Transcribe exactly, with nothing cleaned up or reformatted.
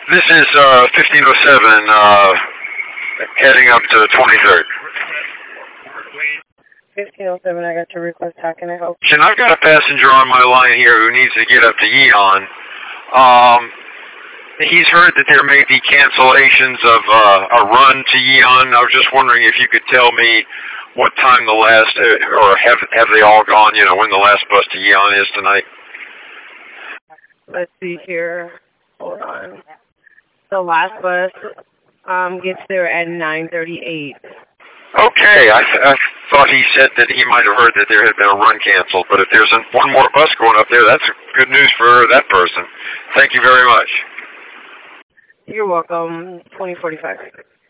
This is uh, fifteen oh seven, uh, heading up to twenty-third. fifteen oh seven, I got your request. How can I help? And I've got a passenger on my line here who needs to get up to Yeon. Um, he's heard that there may be cancellations of uh, a run to Yeon. I was just wondering if you could tell me what time the last, uh, or have have they all gone, you know, when the last bus to Yeon is tonight? Let's see here. Hold on. The last bus um, gets there at nine thirty-eight. Okay, I, th- I thought he said that he might have heard that there had been a run canceled, but if there's a, one more bus going up there, that's good news for that person. Thank you very much. You're welcome. twenty forty-five.